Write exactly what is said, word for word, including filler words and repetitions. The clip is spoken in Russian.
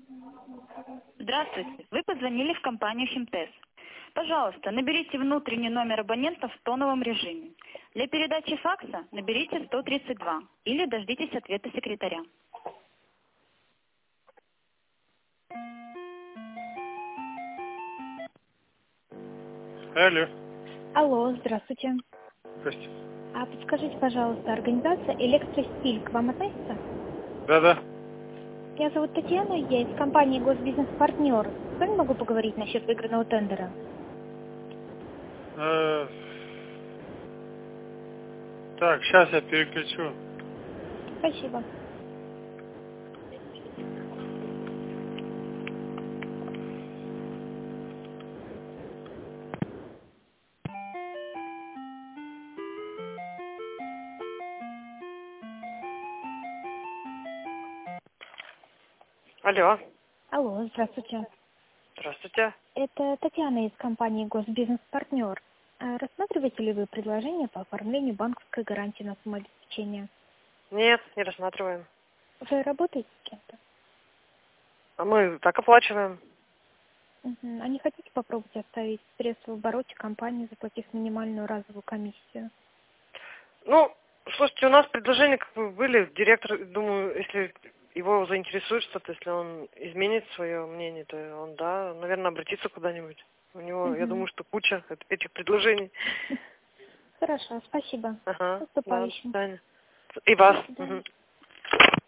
Здравствуйте. Вы позвонили в компанию Химтез. Пожалуйста, наберите внутренний номер абонента в тоновом режиме. Для передачи факса наберите сто тридцать два или дождитесь ответа секретаря. Алло. Алло, здравствуйте. Здрасте. А подскажите, пожалуйста, организация «Электростиль» к вам относится? Да-да. Меня зовут Татьяна, я из компании «Госбизнес-партнер». С вами могу поговорить насчет выигранного тендера? Э, Так, сейчас я переключу. Спасибо. Алло, Алло, здравствуйте. здравствуйте. Это Татьяна из компании «Госбизнес-партнер». А рассматриваете ли вы предложение по оформлению банковской гарантии на самообеспечение? Нет, не рассматриваем. Вы работаете с кем-то? А мы так оплачиваем. Мгм. А не хотите попробовать оставить средства в обороте компании, заплатив минимальную разовую комиссию? Ну, слушайте, у нас предложения как бы были. Директор, думаю, если его заинтересует что-то, если он изменит свое мнение, то он, да, наверное, обратится куда-нибудь. У него, я Мгм. думаю, что куча эт- этих предложений. Хорошо, спасибо. С Ага, да, до наступающим. свидания. И вас. До свидания. Мгм.